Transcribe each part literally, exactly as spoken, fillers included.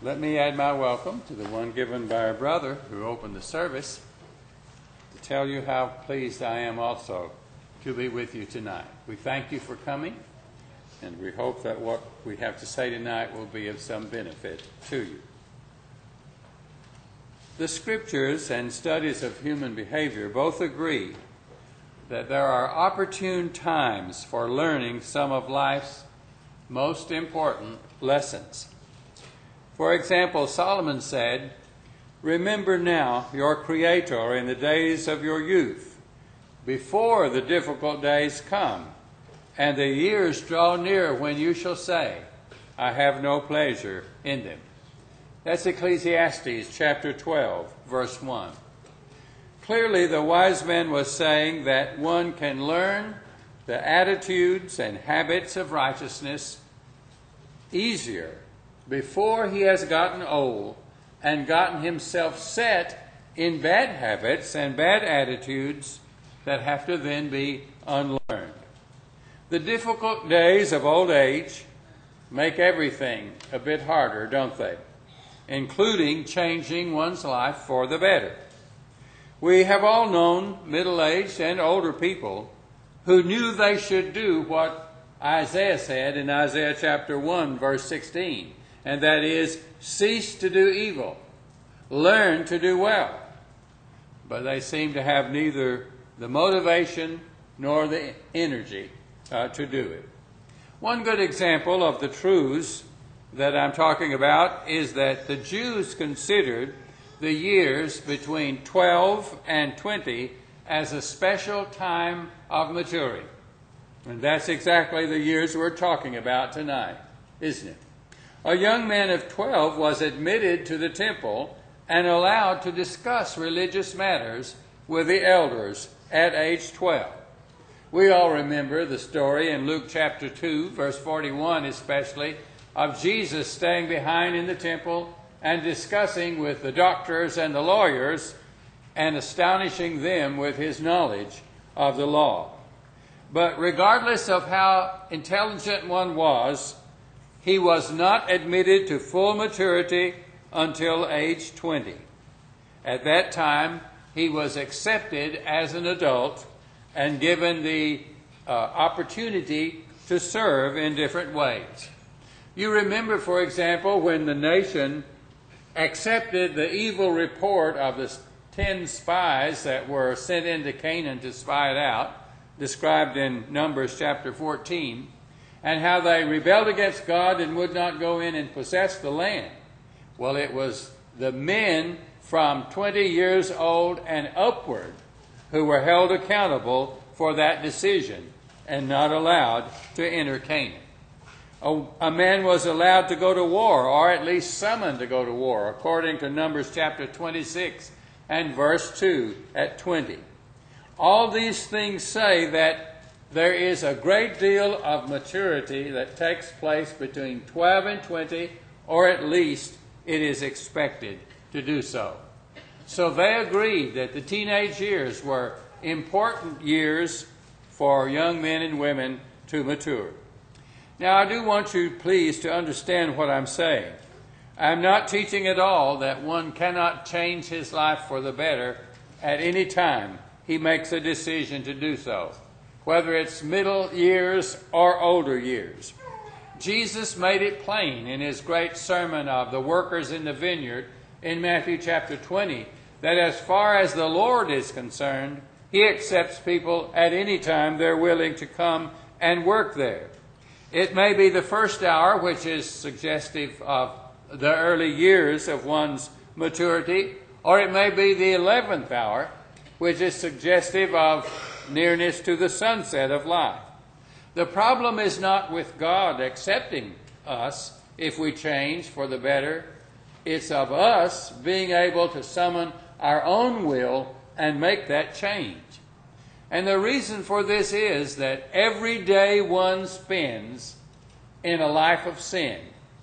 Let me add my welcome to the one given by our brother who opened the service to tell you how pleased I am also to be with you tonight. We thank you for coming, and we hope that what we have to say tonight will be of some benefit to you. The scriptures and studies of human behavior both agree that there are opportune times for learning some of life's most important lessons. For example, Solomon said, "Remember now your Creator in the days of your youth, before the difficult days come, and the years draw near when you shall say, I have no pleasure in them." That's Ecclesiastes chapter twelve, verse one. Clearly, the wise man was saying that one can learn the attitudes and habits of righteousness easier before he has gotten old and gotten himself set in bad habits and bad attitudes that have to then be unlearned. The difficult days of old age make everything a bit harder, don't they? Including changing one's life for the better. We have all known middle-aged and older people who knew they should do what Isaiah said in Isaiah chapter one, verse sixteen. And that is, cease to do evil, learn to do well. But they seem to have neither the motivation nor the energy uh, to do it. One good example of the truths that I'm talking about is that the Jews considered the years between twelve and twenty as a special time of maturing. And that's exactly the years we're talking about tonight, isn't it? A young man of twelve was admitted to the temple and allowed to discuss religious matters with the elders at age twelve. We all remember the story in Luke chapter two, verse forty-one especially, of Jesus staying behind in the temple and discussing with the doctors and the lawyers and astonishing them with his knowledge of the law. But regardless of how intelligent one was, he was not admitted to full maturity until age twenty. At that time, he was accepted as an adult and given the uh, opportunity to serve in different ways. You remember, for example, when the nation accepted the evil report of the ten spies that were sent into Canaan to spy it out, described in Numbers chapter fourteen, and how they rebelled against God and would not go in and possess the land. Well, it was the men from twenty years old and upward who were held accountable for that decision and not allowed to enter Canaan. A, a man was allowed to go to war, or at least summoned to go to war, according to Numbers chapter twenty-six and verse two at twenty. All these things say that there is a great deal of maturity that takes place between twelve and twenty, or at least it is expected to do so. So they agreed that the teenage years were important years for young men and women to mature. Now, I do want you, please, to understand what I'm saying. I'm not teaching at all that one cannot change his life for the better at any time he makes a decision to do so, whether it's middle years or older years. Jesus made it plain in his great sermon of the workers in the vineyard in Matthew chapter twenty that as far as the Lord is concerned, he accepts people at any time they're willing to come and work there. It may be the first hour, which is suggestive of the early years of one's maturity, or it may be the eleventh hour, which is suggestive of nearness to the sunset of life. The problem is not with God accepting us if we change for the better. It's of us being able to summon our own will and make that change. And the reason for this is that every day one spends in a life of sin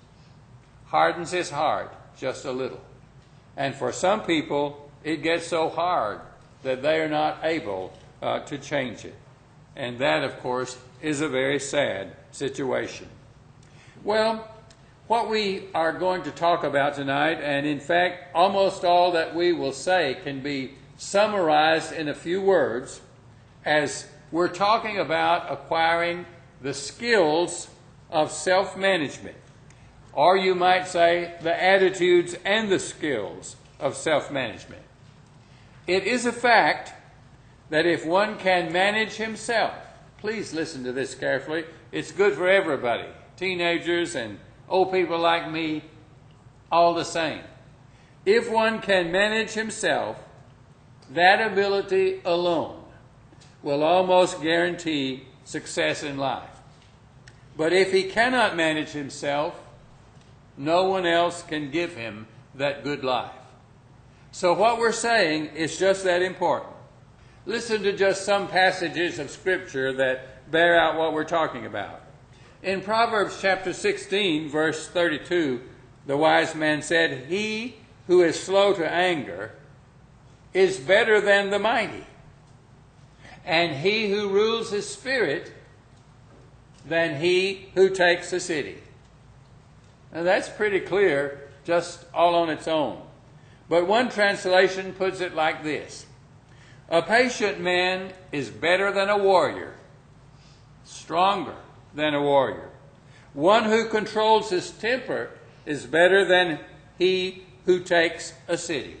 hardens his heart just a little. And for some people, it gets so hard that they are not able uh, to change it. And that, of course, is a very sad situation. Well, What we are going to talk about tonight, and in fact, almost all that we will say can be summarized in a few words, as we're talking about acquiring the skills of self-management. Or you might say the attitudes and the skills of self-management. It is a fact that if one can manage himself, please listen to this carefully, it's good for everybody, teenagers and old people like me, all the same. If one can manage himself, that ability alone will almost guarantee success in life. But if he cannot manage himself, no one else can give him that good life. So what we're saying is just that important. Listen to just some passages of Scripture that bear out what we're talking about. In Proverbs chapter sixteen, verse thirty-two, the wise man said, "He who is slow to anger is better than the mighty, and he who rules his spirit than he who takes a city." Now that's pretty clear, just all on its own. But one translation puts it like this: a patient man is better than a warrior, stronger than a warrior. One who controls his temper is better than he who takes a city.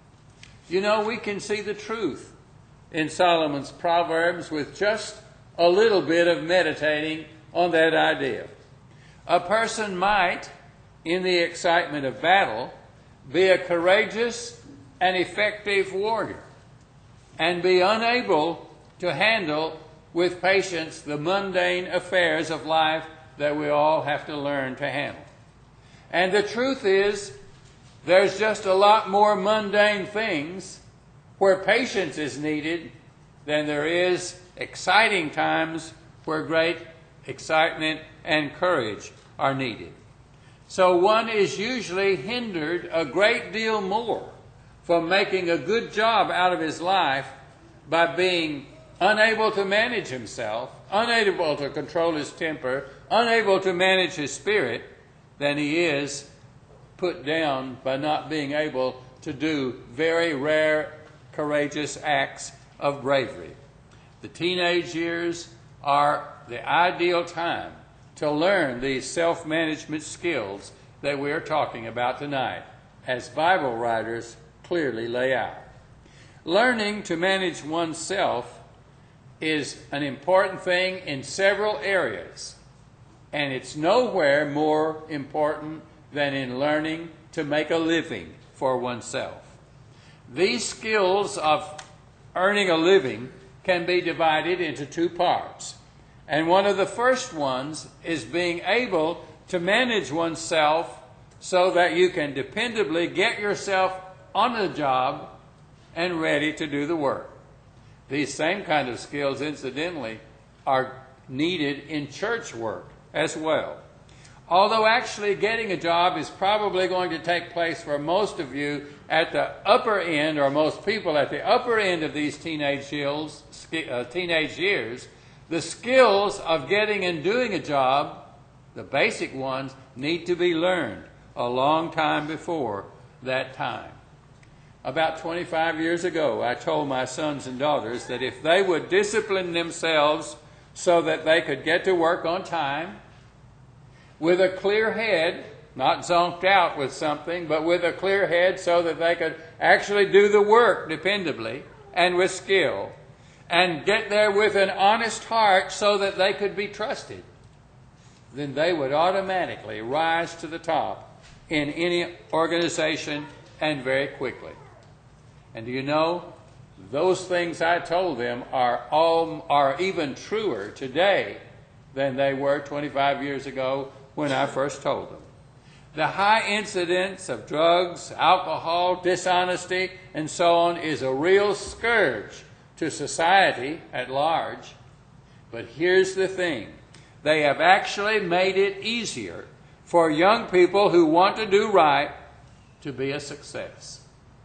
You know, we can see the truth in Solomon's Proverbs with just a little bit of meditating on that idea. A person might, in the excitement of battle, be a courageous and effective warrior and be unable to handle with patience the mundane affairs of life that we all have to learn to handle. And the truth is, there's just a lot more mundane things where patience is needed than there is exciting times where great excitement and courage are needed. So one is usually hindered a great deal more from making a good job out of his life by being unable to manage himself, unable to control his temper, unable to manage his spirit, than he is put down by not being able to do very rare, courageous acts of bravery. The teenage years are the ideal time to learn these self-management skills that we are talking about tonight, as Bible writers clearly lay out. Learning to manage oneself is an important thing in several areas, and it's nowhere more important than in learning to make a living for oneself. These skills of earning a living can be divided into two parts. And one of the first ones is being able to manage oneself so that you can dependably get yourself on the job and ready to do the work. These same kind of skills, incidentally, are needed in church work as well. Although actually getting a job is probably going to take place for most of you at the upper end, or most people at the upper end of these teenage years, uh, teenage years, the skills of getting and doing a job, the basic ones, need to be learned a long time before that time. About twenty-five years ago, I told my sons and daughters that if they would discipline themselves so that they could get to work on time, with a clear head, not zonked out with something, but with a clear head so that they could actually do the work dependably and with skill, and get there with an honest heart so that they could be trusted, then they would automatically rise to the top in any organization, and very quickly. And do you know, those things I told them are all are even truer today than they were twenty-five years ago when I first told them. The high incidence of drugs, alcohol, dishonesty, and so on is a real scourge to society at large. But here's the thing. They have actually made it easier for young people who want to do right to be a success.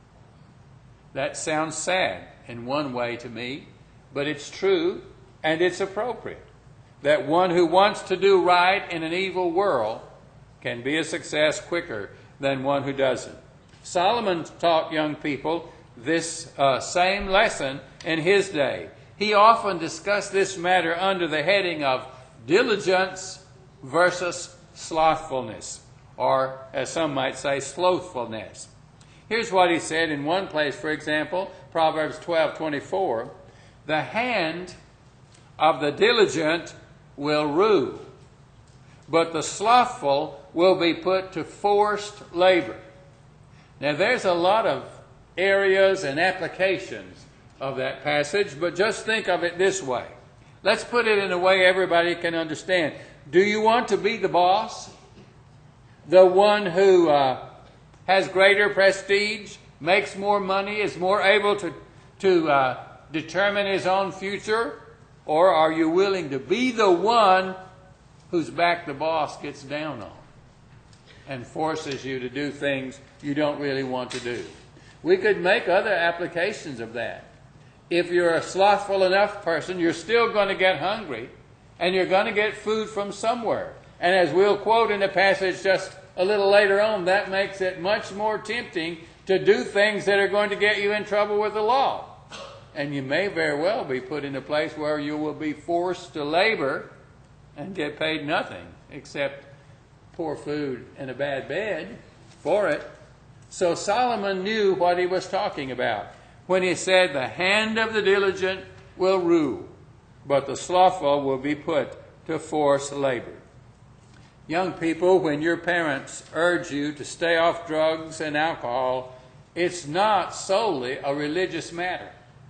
That sounds sad in one way to me, but it's true and it's appropriate that one who wants to do right in an evil world can be a success quicker than one who doesn't. Solomon taught young people this uh, same lesson in his day. He often discussed this matter under the heading of diligence versus slothfulness, or as some might say, slothfulness. Here's what he said in one place, for example, Proverbs twelve twenty-four, "The hand of the diligent will rule, but the slothful will be put to forced labor." Now there's a lot of areas and applications of that passage, but just think of it this way. Let's put it in a way everybody can understand. Do you want to be the boss? The one who uh, has greater prestige, makes more money, is more able to, to uh, determine his own future? Or are you willing to be the one whose back the boss gets down on and forces you to do things you don't really want to do? We could make other applications of that. If you're a slothful enough person, you're still going to get hungry, and you're going to get food from somewhere. And as we'll quote in the passage just a little later on, that makes it much more tempting to do things that are going to get you in trouble with the law. And you may very well be put in a place where you will be forced to labor and get paid nothing except poor food and a bad bed for it. So Solomon knew what he was talking about when he said, "The hand of the diligent will rule, but the slothful will be put to forced labor." Young people, when your parents urge you to stay off drugs and alcohol, it's not solely a religious matter.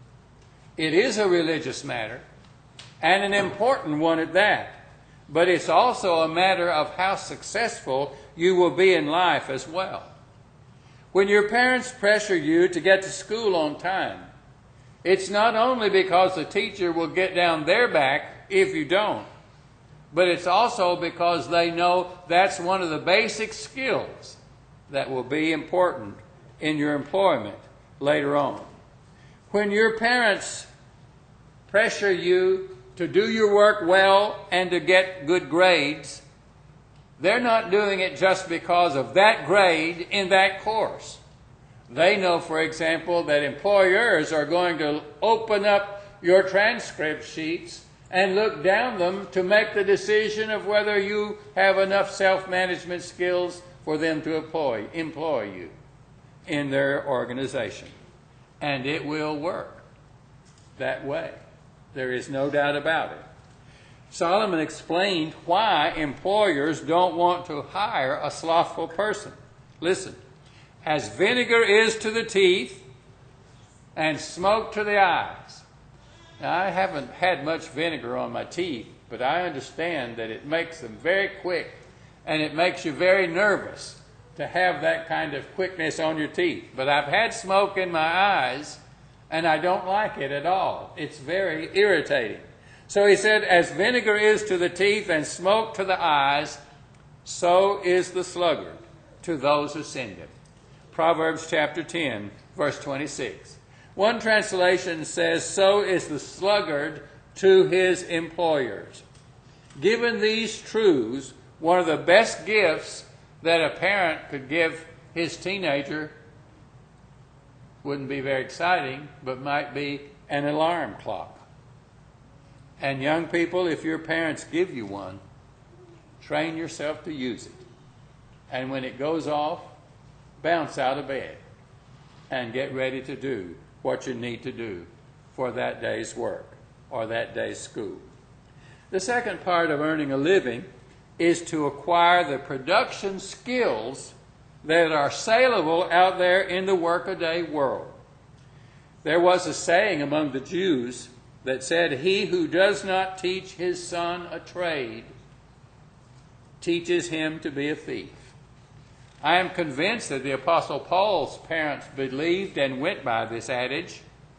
It is a religious matter, and an important one at that. But it's also a matter of how successful you will be in life as well. When your parents pressure you to get to school on time, it's not only because the teacher will get down their back if you don't, but it's also because they know that's one of the basic skills that will be important in your employment later on. When your parents pressure you to do your work well and to get good grades, they're not doing it just because of that grade in that course. They know, for example, that employers are going to open up your transcript sheets and look down them to make the decision of whether you have enough self-management skills for them to employ, employ you in their organization. And it will work that way. There is no doubt about it. Solomon explained why employers don't want to hire a slothful person. Listen, "As vinegar is to the teeth and smoke to the eyes." Now, I haven't had much vinegar on my teeth, but I understand that it makes them very quick, and it makes you very nervous to have that kind of quickness on your teeth. But I've had smoke in my eyes, and I don't like it at all. It's very irritating. So he said, "As vinegar is to the teeth and smoke to the eyes, so is the sluggard to those who send him." Proverbs chapter ten, verse twenty-six. One translation says, "So is the sluggard to his employers." Given these truths, one of the best gifts that a parent could give his teenager wouldn't be very exciting, but might be an alarm clock. And young people, if your parents give you one, train yourself to use it. And when it goes off, bounce out of bed and get ready to do what you need to do for that day's work or that day's school. The second part of earning a living is to acquire the production skills that are saleable out there in the workaday world. There was a saying among the Jews that said, "He who does not teach his son a trade teaches him to be a thief." I am convinced that the Apostle Paul's parents believed and went by this adage.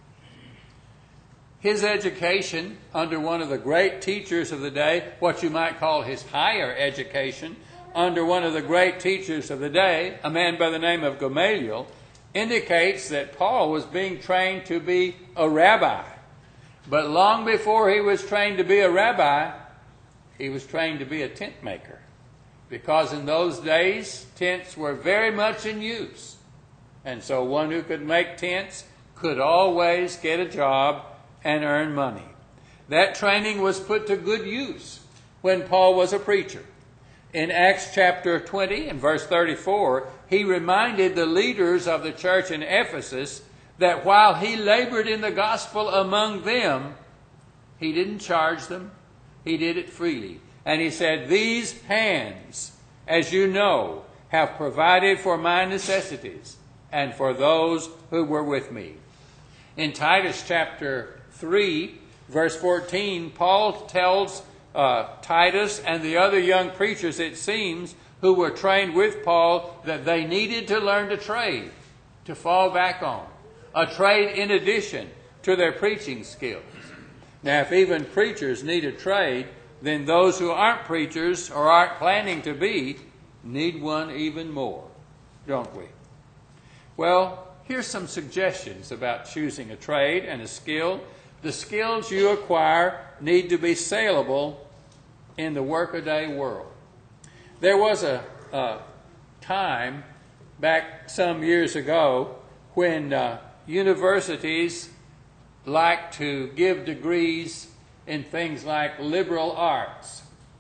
His education under one of the great teachers of the day, what you might call his higher education, under one of the great teachers of the day, a man by the name of Gamaliel, indicates that Paul was being trained to be a rabbi. But long before he was trained to be a rabbi, he was trained to be a tent maker. because in those days tents were very much in use. And so one who could make tents could always get a job and earn money. That training was put to good use when Paul was a preacher. In Acts chapter twenty and verse thirty-four, he reminded the leaders of the church in Ephesus that while he labored in the gospel among them, he didn't charge them. He did it freely. And he said, "These hands, as you know, have provided for my necessities and for those who were with me." In Titus chapter three, verse fourteen, Paul tells uh, Titus and the other young preachers, it seems, who were trained with Paul, that they needed to learn to trade, to fall back on. A trade in addition to their preaching skills. Now, if even preachers need a trade, then those who aren't preachers or aren't planning to be need one even more, don't we? Well, here's some suggestions about choosing a trade and a skill. The skills you acquire need to be saleable in the workaday world. There was a, a time back some years ago when uh, universities liked to give degrees in things like liberal arts.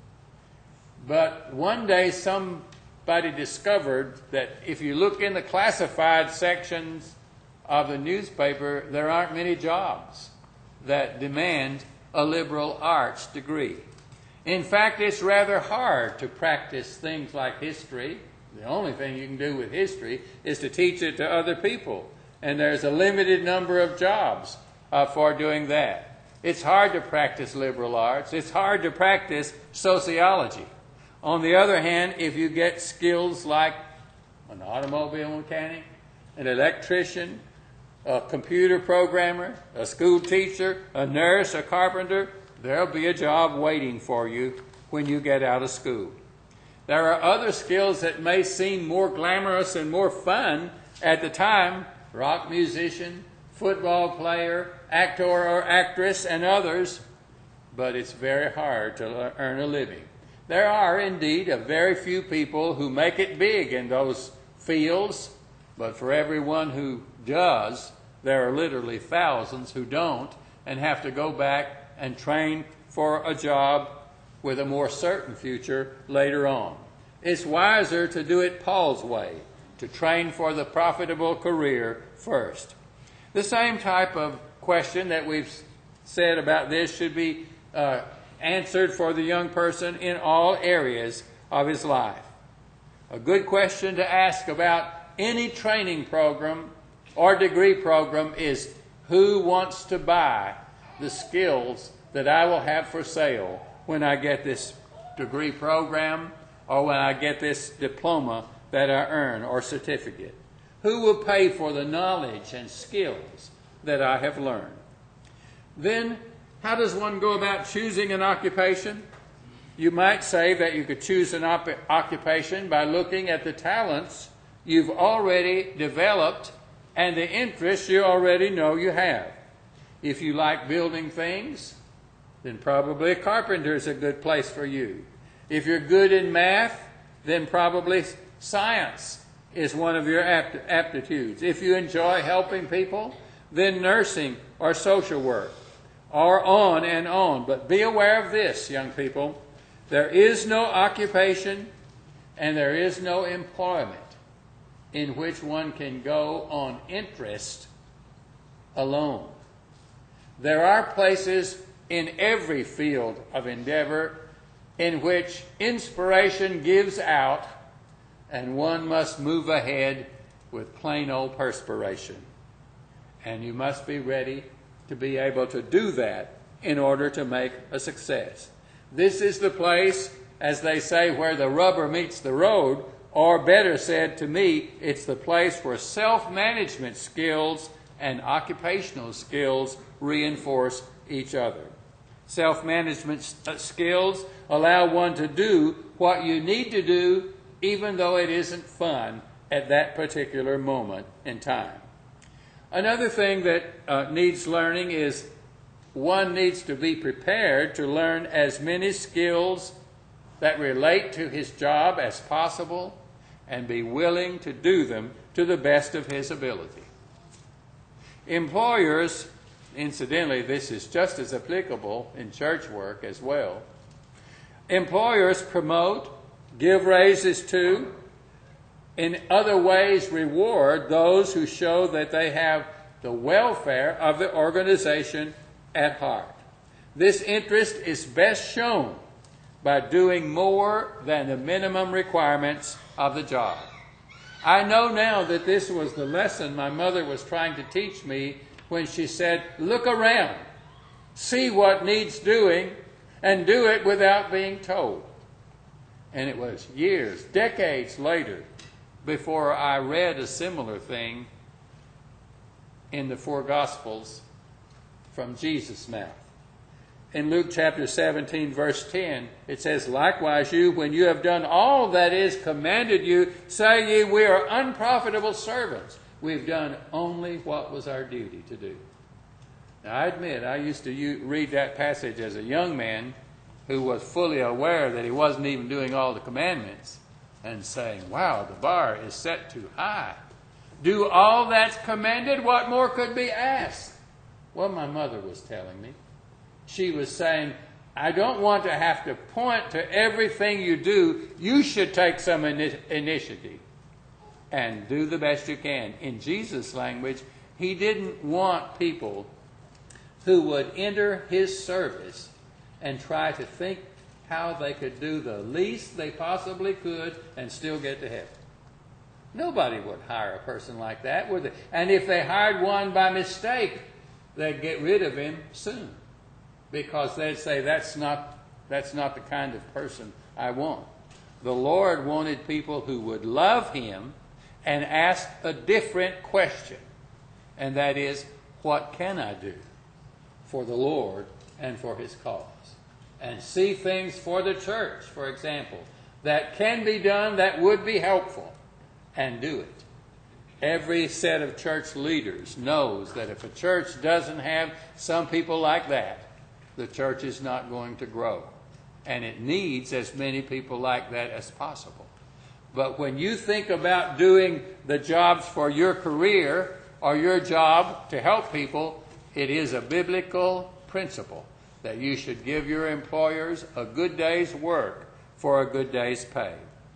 But one day somebody discovered that if you look in the classified sections of the newspaper, there aren't many jobs that demand a liberal arts degree. In fact, it's rather hard to practice things like history. The only thing you can do with history is to teach it to other people. And there's a limited number of jobs uh, for doing that. It's hard to practice liberal arts. It's hard to practice sociology. On the other hand, if you get skills like an automobile mechanic, an electrician, a computer programmer, a school teacher, a nurse, a carpenter, there'll be a job waiting for you when you get out of school. There are other skills that may seem more glamorous and more fun at the time: rock musician, football player, actor or actress, and others, but it's very hard to earn a living. There are indeed a very few people who make it big in those fields, but for everyone who does, there are literally thousands who don't and have to go back and train for a job with a more certain future later on. It's wiser to do it Paul's way, to train for the profitable career first. The same type of question that we've said about this should be uh, answered for the young person in all areas of his life. A good question to ask about any training program or degree program is, who wants to buy the skills that I will have for sale when I get this degree program or when I get this diploma that I earn or certificate? Who will pay for the knowledge and skills that I have learned? Then, how does one go about choosing an occupation? You might say that you could choose an op- occupation by looking at the talents you've already developed and the interests you already know you have. If you like building things, then probably a carpenter is a good place for you. If you're good in math, then probably science is one of your apt- aptitudes. If you enjoy helping people, then nursing or social work, or on and on. But be aware of this, young people. There is no occupation and there is no employment in which one can go on interest alone. There are places in every field of endeavor in which inspiration gives out and one must move ahead with plain old perspiration. And you must be ready to be able to do that in order to make a success. This is the place, as they say, where the rubber meets the road, or better said to me, it's the place where self-management skills and occupational skills reinforce each other. Self-management skills allow one to do what you need to do even though it isn't fun at that particular moment in time. Another thing that uh, needs learning is one needs to be prepared to learn as many skills that relate to his job as possible and be willing to do them to the best of his ability. Employers, incidentally, this is just as applicable in church work as well. Employers promote, give raises to, in other ways reward those who show that they have the welfare of the organization at heart. This interest is best shown by doing more than the minimum requirements of the job. I know now that this was the lesson my mother was trying to teach me when she said, look around, see what needs doing, and do it without being told. And it was years, decades later, before I read a similar thing in the four Gospels from Jesus' mouth. In Luke chapter seventeen, verse ten, it says, likewise you, when you have done all that is commanded you, say ye, we are unprofitable servants. We've done only what was our duty to do. Now, I admit, I used to u- read that passage as a young man who was fully aware that he wasn't even doing all the commandments and saying, wow, the bar is set too high. Do all that's commanded, what more could be asked? Well, my mother was telling me. She was saying, I don't want to have to point to everything you do. You should take some ini- initiative and do the best you can. In Jesus' language, he didn't want people who would enter his service and try to think how they could do the least they possibly could and still get to heaven. Nobody would hire a person like that, would they? And if they hired one by mistake, they'd get rid of him soon, because they'd say, that's not, that's not the kind of person I want. The Lord wanted people who would love him and ask a different question, and that is, what can I do for the Lord and for his cause? And see things for the church, for example, that can be done that would be helpful, and do it. Every set of church leaders knows that if a church doesn't have some people like that, the church is not going to grow. And it needs as many people like that as possible. But when you think about doing the jobs for your career or your job to help people, it is a biblical principle that you should give your employers a good day's work for a good day's pay.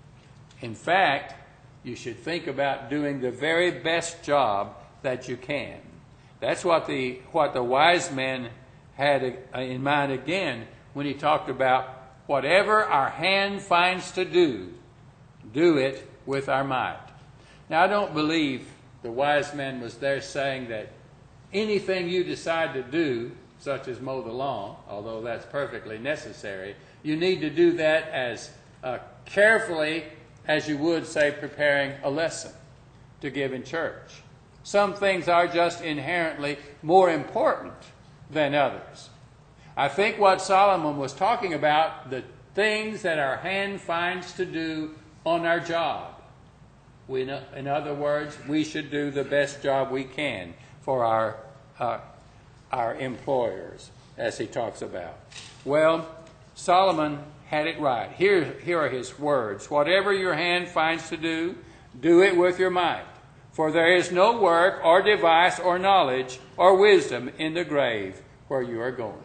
In fact, you should think about doing the very best job that you can. That's what the what the wise man had in mind again when he talked about whatever our hand finds to do, do it with our might. Now, I don't believe the wise man was there saying that anything you decide to do, such as mow the lawn, although that's perfectly necessary, you need to do that as uh, carefully as you would, say, preparing a lesson to give in church. Some things are just inherently more important than others. I think what Solomon was talking about, the things that our hand finds to do on our job. We, in other words, we should do the best job we can for our uh, our employers, as he talks about. Well, Solomon had it right. Here, here are his words. Whatever your hand finds to do, do it with your might. For there is no work or device or knowledge or wisdom in the grave where you are going.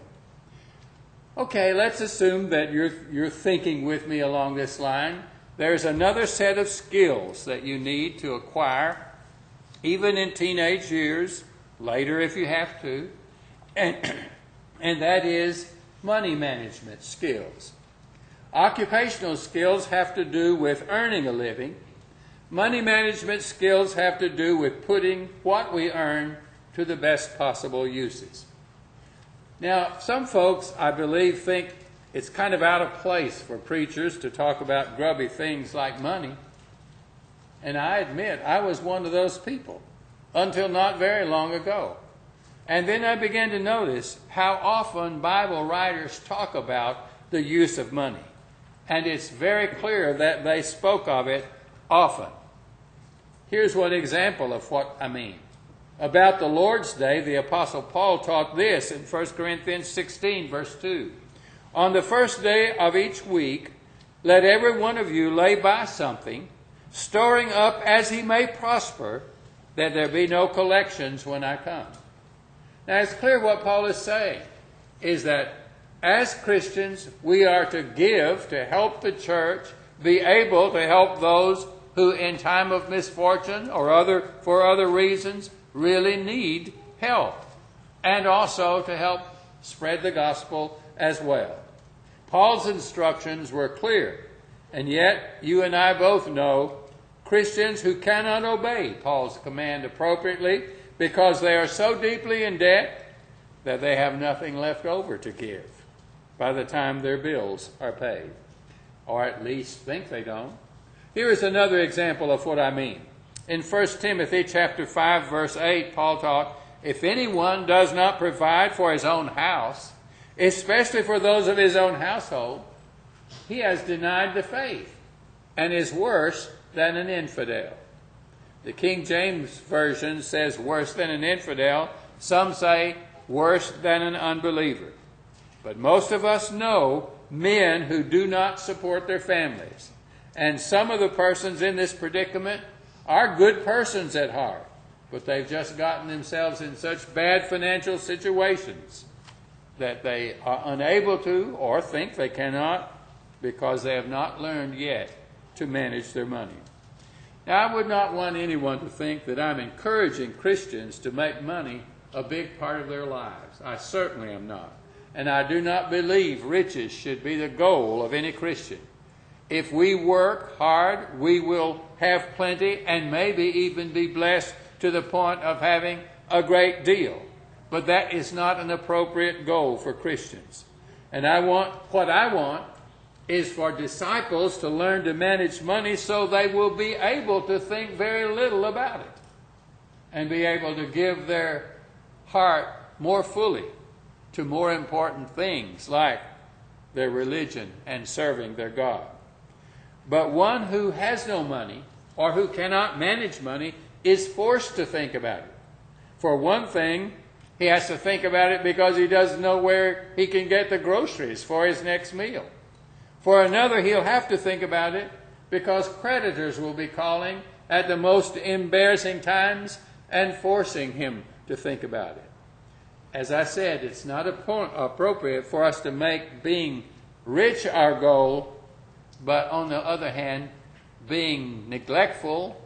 Okay, let's assume that you're, you're thinking with me along this line. There's another set of skills that you need to acquire, even in teenage years, later if you have to, and, and that is money management skills. Occupational skills have to do with earning a living. Money management skills have to do with putting what we earn to the best possible uses. Now, some folks, I believe, think it's kind of out of place for preachers to talk about grubby things like money. And I admit, I was one of those people until not very long ago. And then I began to notice how often Bible writers talk about the use of money. And it's very clear that they spoke of it often. Here's one example of what I mean. About the Lord's Day, the Apostle Paul taught this in First Corinthians sixteen, verse two. On the first day of each week, let every one of you lay by something, storing up as he may prosper, that there be no collections when I come. Now it's clear what Paul is saying is that as Christians we are to give to help the church be able to help those who in time of misfortune or other for other reasons really need help, and also to help spread the gospel as well. Paul's instructions were clear, and yet you and I both know Christians who cannot obey Paul's command appropriately because they are so deeply in debt that they have nothing left over to give by the time their bills are paid, or at least think they don't. Here is another example of what I mean. In First Timothy chapter five, verse eight, Paul taught, if anyone does not provide for his own house, especially for those of his own household, he has denied the faith and is worse than an infidel. The King James Version says worse than an infidel. Some say worse than an unbeliever. But most of us know men who do not support their families. And some of the persons in this predicament are good persons at heart, but they've just gotten themselves in such bad financial situations that they are unable to or think they cannot because they have not learned yet to manage their money. Now, I would not want anyone to think that I'm encouraging Christians to make money a big part of their lives. I certainly am not. And I do not believe riches should be the goal of any Christian. If we work hard, we will have plenty and maybe even be blessed to the point of having a great deal. But that is not an appropriate goal for Christians. And I want, what I want is for disciples to learn to manage money so they will be able to think very little about it and be able to give their heart more fully to more important things like their religion and serving their God. But one who has no money or who cannot manage money is forced to think about it. For one thing, he has to think about it because he doesn't know where he can get the groceries for his next meal. For another, he'll have to think about it because creditors will be calling at the most embarrassing times and forcing him to think about it. As I said, it's not appropriate for us to make being rich our goal, but on the other hand, being neglectful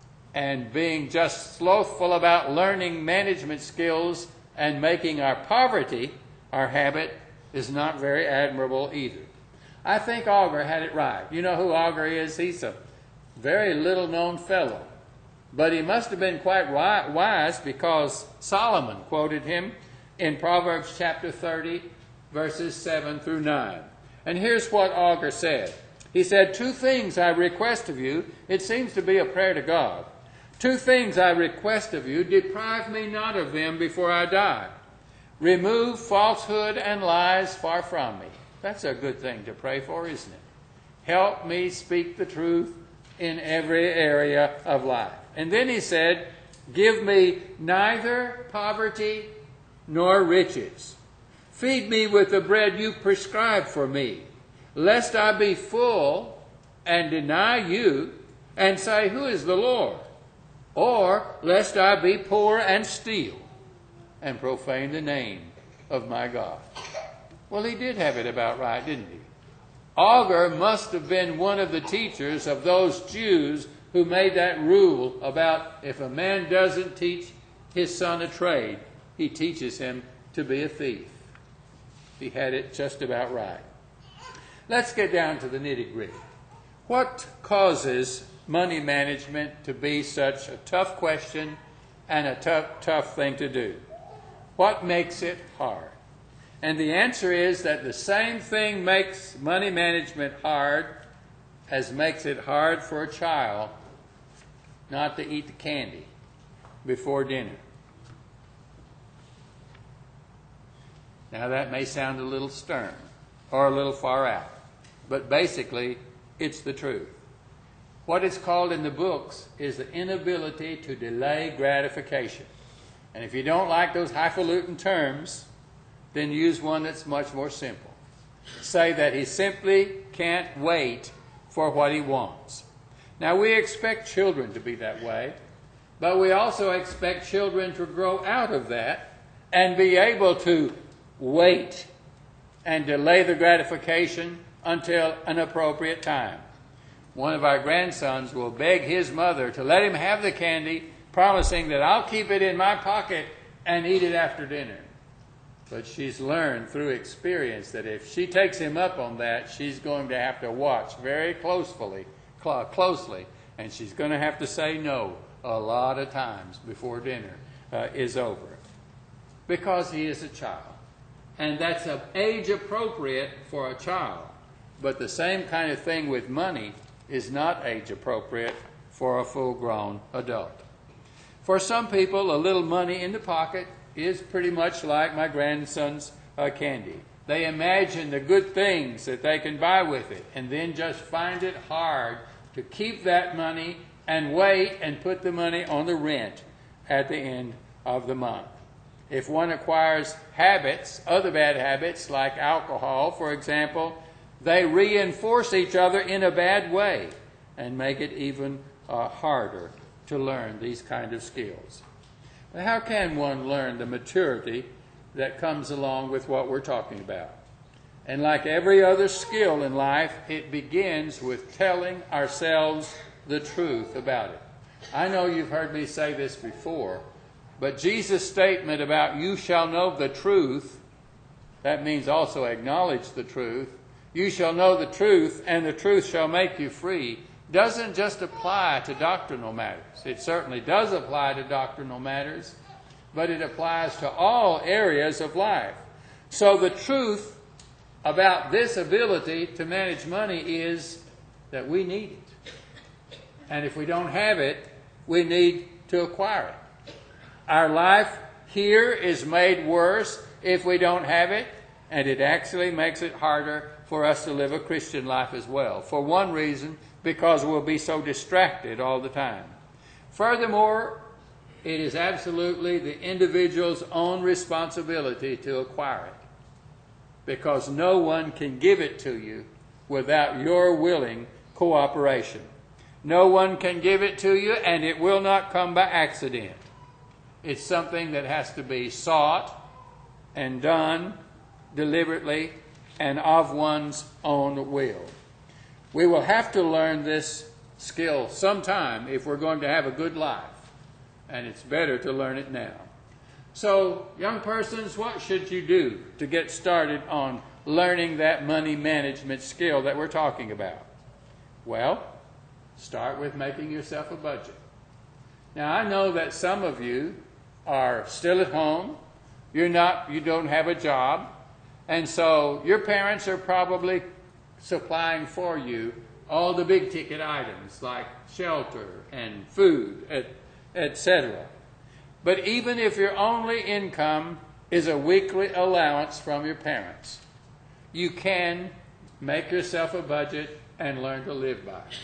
and being just slothful about learning management skills and making our poverty our habit is not very admirable either. I think Augur had it right. You know who Augur is? He's a very little known fellow. But he must have been quite wise because Solomon quoted him in Proverbs chapter thirty, verses seven through nine. And here's what Augur said. He said, two things I request of you. It seems to be a prayer to God. Two things I request of you. Deprive me not of them before I die. Remove falsehood and lies far from me. That's a good thing to pray for, isn't it? Help me speak the truth in every area of life. And then he said, give me neither poverty nor riches. Feed me with the bread you prescribe for me, lest I be full and deny you and say, who is the Lord? Or lest I be poor and steal and profane the name of my God. Well, he did have it about right, didn't he? Augur must have been one of the teachers of those Jews who made that rule about if a man doesn't teach his son a trade, he teaches him to be a thief. He had it just about right. Let's get down to the nitty-gritty. What causes money management to be such a tough question and a tough, tough thing to do? What makes it hard? And the answer is that the same thing makes money management hard as makes it hard for a child not to eat the candy before dinner. Now that may sound a little stern or a little far out, but basically it's the truth. What is called in the books is the inability to delay gratification. And if you don't like those highfalutin terms, then use one that's much more simple. say that he simply can't wait for what he wants. Now, we expect children to be that way, but we also expect children to grow out of that and be able to wait and delay the gratification until an appropriate time. One of our grandsons will beg his mother to let him have the candy, promising that I'll keep it in my pocket and eat it after dinner. But she's learned through experience that if she takes him up on that, she's going to have to watch very closely, cl- closely, and she's going to have to say no a lot of times before dinner uh, is over. Because he is a child. And that's uh, age appropriate for a child. But the same kind of thing with money is not age appropriate for a full-grown adult. For some people, a little money in the pocket is pretty much like my grandson's uh, candy. They imagine the good things that they can buy with it and then just find it hard to keep that money and wait and put the money on the rent at the end of the month. If one acquires habits, other bad habits like alcohol, for example, they reinforce each other in a bad way and make it even uh, harder to learn these kind of skills. Now, how can one learn the maturity that comes along with what we're talking about? And like every other skill in life, it begins with telling ourselves the truth about it. I know you've heard me say this before, but Jesus' statement about you shall know the truth, that means also acknowledge the truth. You shall know the truth, and the truth shall make you free, doesn't just apply to doctrinal matters. It certainly does apply to doctrinal matters, but it applies to all areas of life. So the truth about this ability to manage money is that we need it. And if we don't have it, we need to acquire it. Our life here is made worse if we don't have it, and it actually makes it harder for us to live a Christian life as well. For one reason, because we'll be so distracted all the time. Furthermore, it is absolutely the individual's own responsibility to acquire it, because no one can give it to you without your willing cooperation. No one can give it to you, and it will not come by accident. It's something that has to be sought and done deliberately and of one's own will. We will have to learn this skill sometime if we're going to have a good life, and it's better to learn it now. So, young persons, what should you do to get started on learning that money management skill that we're talking about? Well, start with making yourself a budget. Now, I know that some of you are still at home. You're not, you don't have a job. And so your parents are probably supplying for you all the big ticket items like shelter and food, et cetera. But even if your only income is a weekly allowance from your parents, you can make yourself a budget and learn to live by it.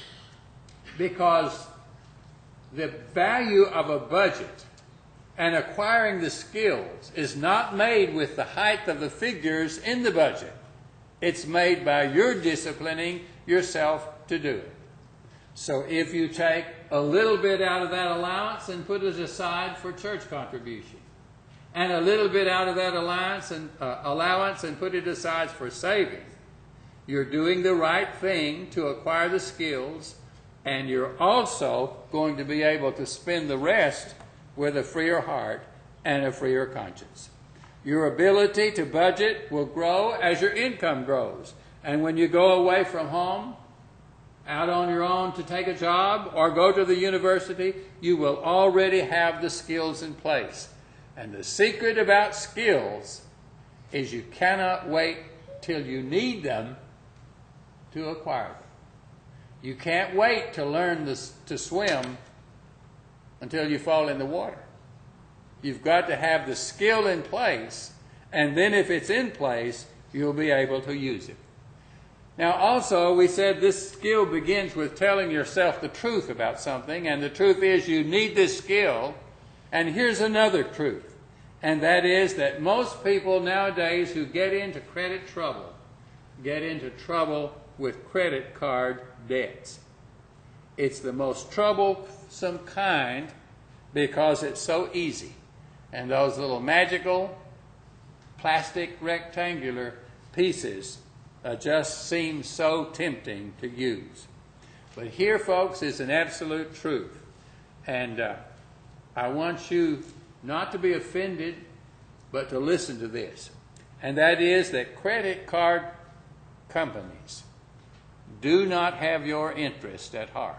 Because the value of a budget and acquiring the skills is not made with the height of the figures in the budget. It's made by your disciplining yourself to do it. So if you take a little bit out of that allowance and put it aside for church contribution, and a little bit out of that allowance and, uh, allowance and put it aside for saving, you're doing the right thing to acquire the skills, and you're also going to be able to spend the rest with a freer heart and a freer conscience. Your ability to budget will grow as your income grows. And when you go away from home, out on your own to take a job or go to the university, you will already have the skills in place. And the secret about skills is you cannot wait till you need them to acquire them. You can't wait to learn this, to swim until you fall in the water. You've got to have the skill in place, and then if it's in place, you'll be able to use it. Now also, we said this skill begins with telling yourself the truth about something, and the truth is you need this skill. And here's another truth, and that is that most people nowadays who get into credit trouble get into trouble with credit card debts. It's the most troublesome kind because it's so easy. And those little magical plastic rectangular pieces uh, just seem so tempting to use. But here, folks, is an absolute truth. And uh, I want you not to be offended, but to listen to this. And that is that credit card companies do not have your interest at heart.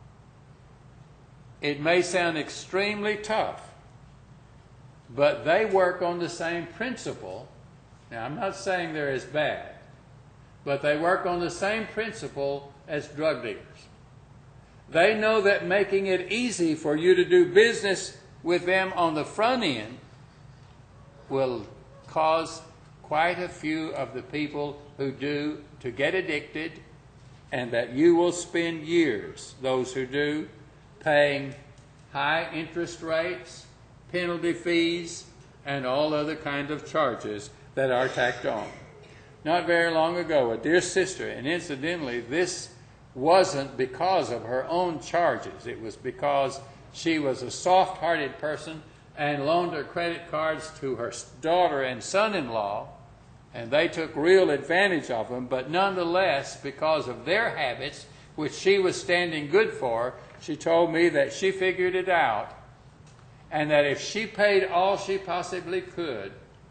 It may sound extremely tough, but they work on the same principle. Now, I'm not saying they're as bad, but they work on the same principle as drug dealers. They know that making it easy for you to do business with them on the front end will cause quite a few of the people who do to get addicted, and that you will spend years, those who do, paying high interest rates, penalty fees, and all other kinds of charges that are tacked on. Not very long ago, a dear sister, and incidentally, this wasn't because of her own charges. It was because she was a soft-hearted person and loaned her credit cards to her daughter and son-in-law, and they took real advantage of them. But nonetheless, because of their habits, which she was standing good for, she told me that she figured it out, and that if she paid all she possibly could,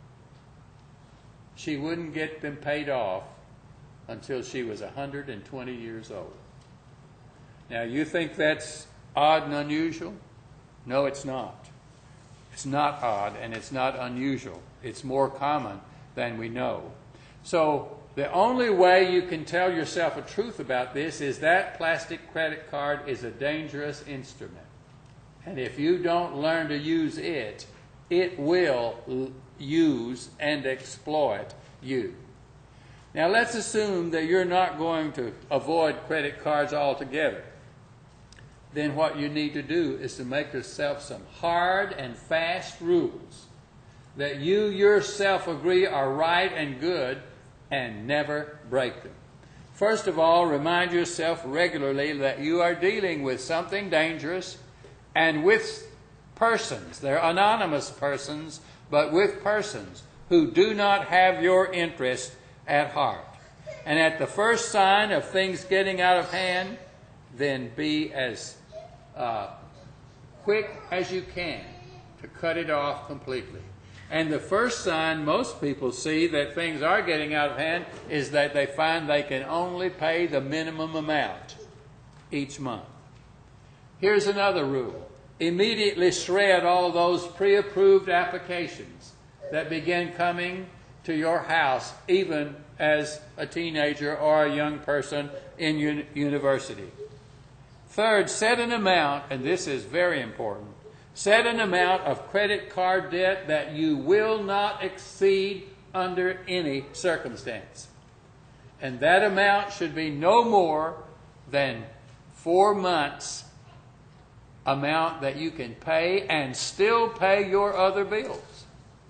she wouldn't get them paid off until she was one hundred twenty years old. Now, you think that's odd and unusual? No, it's not. It's not odd, and it's not unusual. It's more common than we know. So the only way you can tell yourself a truth about this is that plastic credit card is a dangerous instrument. And if you don't learn to use it, it will l- use and exploit you. Now, let's assume that you're not going to avoid credit cards altogether. Then what you need to do is to make yourself some hard and fast rules that you yourself agree are right and good, and never break them. First of all, remind yourself regularly that you are dealing with something dangerous and with persons. They're anonymous persons, but with persons who do not have your interest at heart. And at the first sign of things getting out of hand, then be as uh, quick as you can to cut it off completely. And the first sign most people see that things are getting out of hand is that they find they can only pay the minimum amount each month. Here's another rule. Immediately shred all of those pre-approved applications that begin coming to your house, even as a teenager or a young person in un- university. Third, set an amount, and this is very important, set an amount of credit card debt that you will not exceed under any circumstance. And that amount should be no more than four months' amount that you can pay and still pay your other bills.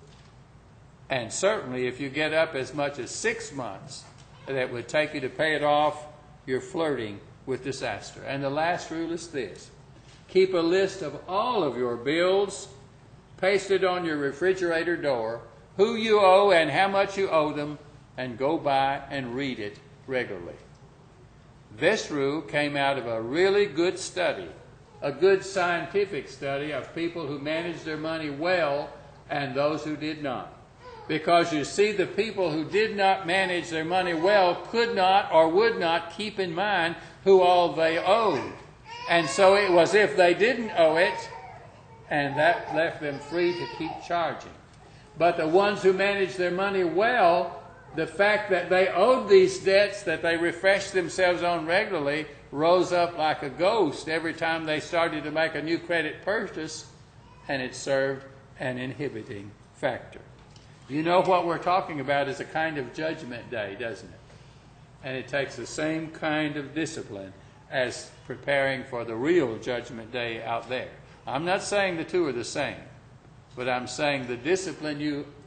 And certainly if you get up as much as six months that would take you to pay it off, you're flirting with disaster. And the last rule is this. Keep a list of all of your bills, paste it on your refrigerator door, who you owe and how much you owe them, and go by and read it regularly. This rule came out of a really good study, a good scientific study of people who managed their money well and those who did not. Because you see, the people who did not manage their money well could not or would not keep in mind who all they owed. And so it was if they didn't owe it, and that left them free to keep charging. But the ones who managed their money well, the fact that they owed these debts that they refreshed themselves on regularly rose up like a ghost every time they started to make a new credit purchase, and it served an inhibiting factor. You know what we're talking about is a kind of judgment day, doesn't it? And it takes the same kind of discipline as preparing for the real judgment day out there. I'm not saying the two are the same, but I'm saying the discipline you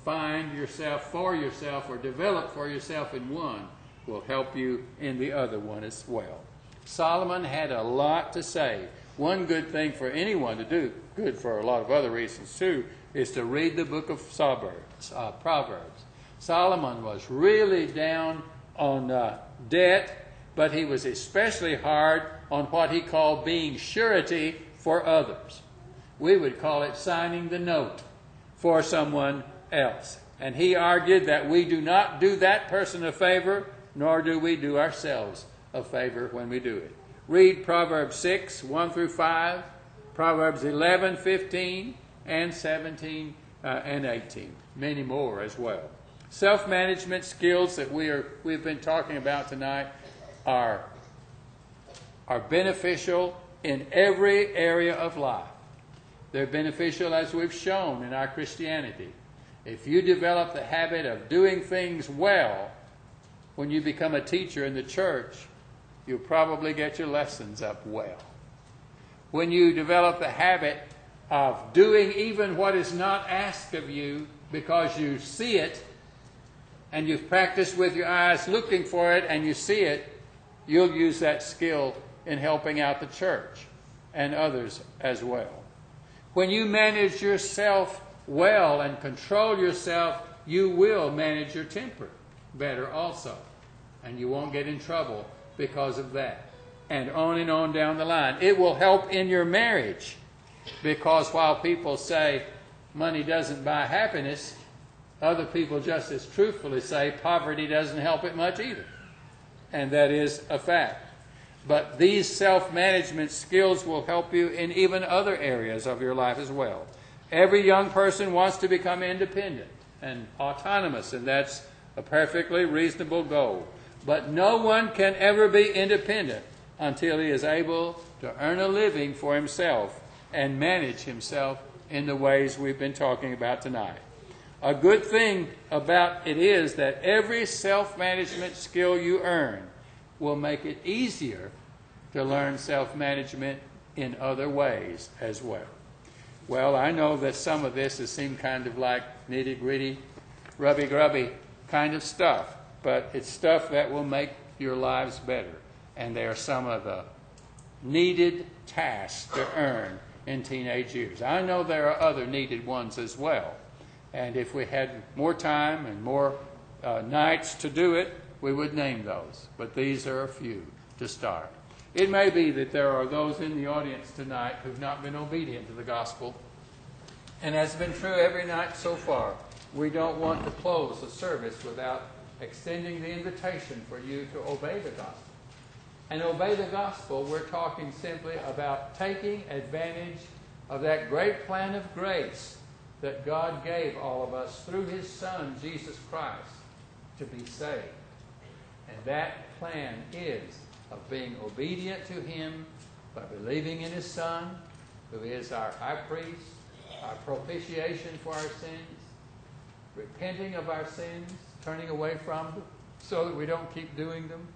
find yourself for yourself or develop for yourself in one will help you in the other one as well. Solomon had a lot to say. One good thing for anyone to do, good for a lot of other reasons too, is to read the book of Proverbs. Uh, Proverbs. Solomon was really down on uh, debt, but he was especially hard on what he called being surety for others. We would call it signing the note for someone else. And he argued that we do not do that person a favor, nor do we do ourselves a favor when we do it. Read Proverbs six, one through five, Proverbs eleven, fifteen, and seventeen uh, and eighteen. Many more as well. Self-management skills that we are, we've been talking about tonight are, are beneficial in every area of life. They're beneficial as we've shown in our Christianity. If you develop the habit of doing things well when you become a teacher in the church, you'll probably get your lessons up well. When you develop the habit of doing even what is not asked of you because you see it and you've practiced with your eyes looking for it and you see it, you'll use that skill in helping out the church and others as well. When you manage yourself well and control yourself, you will manage your temper better also. And you won't get in trouble because of that. And on and on down the line. It will help in your marriage. Because while people say money doesn't buy happiness, other people just as truthfully say poverty doesn't help it much either. And that is a fact. But these self-management skills will help you in even other areas of your life as well. Every young person wants to become independent and autonomous, and that's a perfectly reasonable goal. But no one can ever be independent until he is able to earn a living for himself and manage himself in the ways we've been talking about tonight. A good thing about it is that every self-management skill you earn will make it easier to learn self-management in other ways as well. Well, I know that some of this has seemed kind of like nitty-gritty, rubby-grubby kind of stuff, but it's stuff that will make your lives better. And they are some of the needed tasks to earn in teenage years. I know there are other needed ones as well. And if we had more time and more uh, nights to do it, we would name those. But these are a few to start. It may be that there are those in the audience tonight who've not been obedient to the gospel. And as has been true every night so far, we don't want to close the service without extending the invitation for you to obey the gospel. And obey the gospel, we're talking simply about taking advantage of that great plan of grace that God gave all of us through His Son, Jesus Christ, to be saved. And that plan is of being obedient to Him by believing in His Son, who is our high priest, our propitiation for our sins, repenting of our sins, turning away from them so that we don't keep doing them,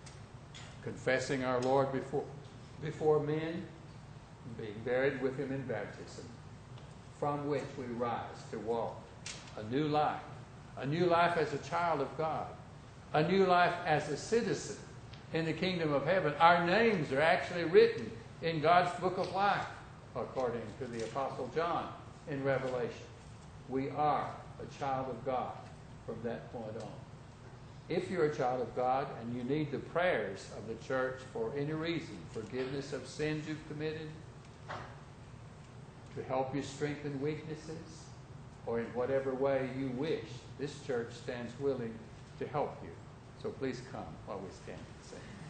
confessing our Lord before, before men, and being buried with Him in baptism, from which we rise to walk a new life, a new life as a child of God, a new life as a citizen in the kingdom of heaven. Our names are actually written in God's book of life, according to the Apostle John in Revelation. We are a child of God from that point on. If you're a child of God and you need the prayers of the church for any reason, forgiveness of sins you've committed, to help you strengthen weaknesses, or in whatever way you wish, this church stands willing to help you. So please come while we stand and sing.